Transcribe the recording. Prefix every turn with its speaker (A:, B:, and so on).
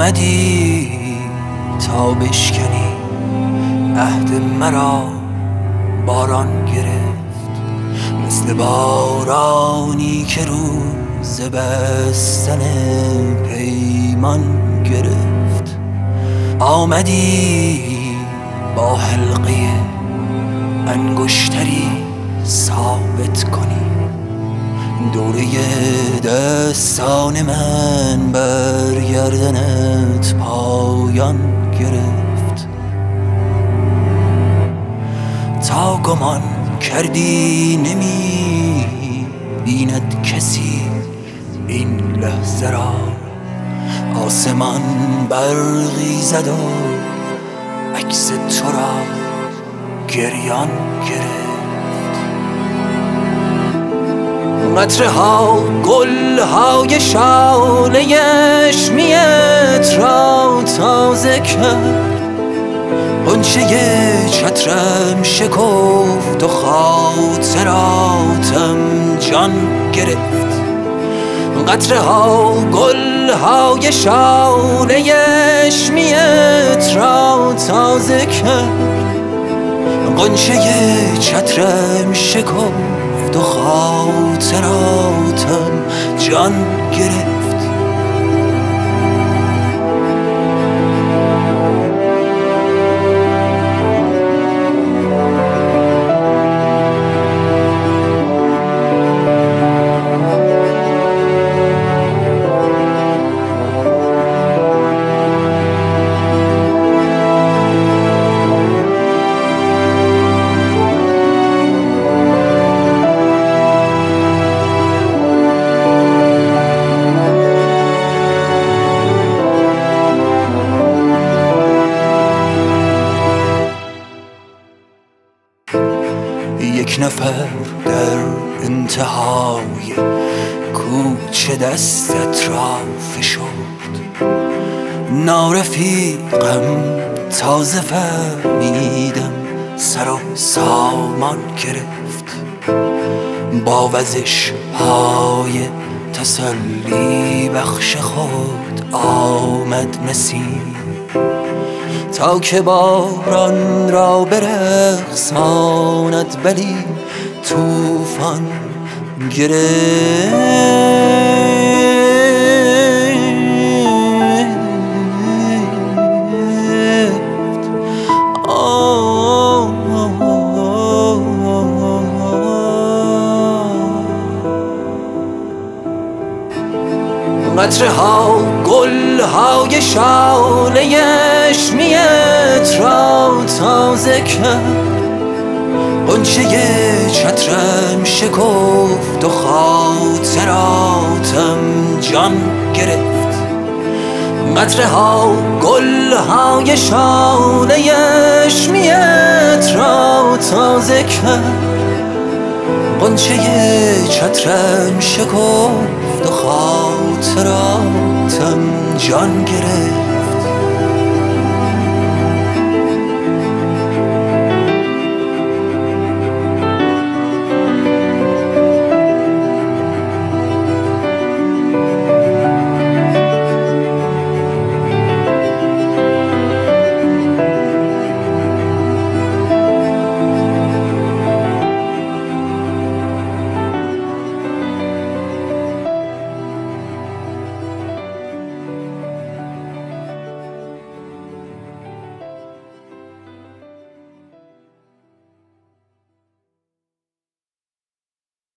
A: آمدی تا بشکنی عهد مرا باران گرفت، مثل بارانی که روز بستن پیمان گرفت. آمدی با حلقه انگشتری ثابت کنی دوره دستان من بر گردنت پایان گرفت. تا گمان کردی نمی بیند کسی این لحظه را، آسمان برقی زد و عکس تو را گریان گرفت. قطره ها گل های شاله اشمیت را تازه کرد، غنچه چترم شکفت و خاطراتم جان گرفت. قطره ها گل های شاله اشمیت را تازه کرد، غنچه چترم شکفت و خاطراتم جان گرفت. یک نفر در انتهای کوچه دستت را فشرد، نارفیقم تازه فهمیدم سر و سامان گرفت. با وزش های تسلی بخش خود آمد نسیم، تا که باران را برقصاند ولی طوفان گرفت. قطره ها گل های شاله اشمیت را تازه کرد، غنچه چترم شکفت و خاطراتم جان گرفت. قطره ها گل های شاله اشمیت را تازه کرد، غنچه چترم شکفت و خاطراتم جان گرفت.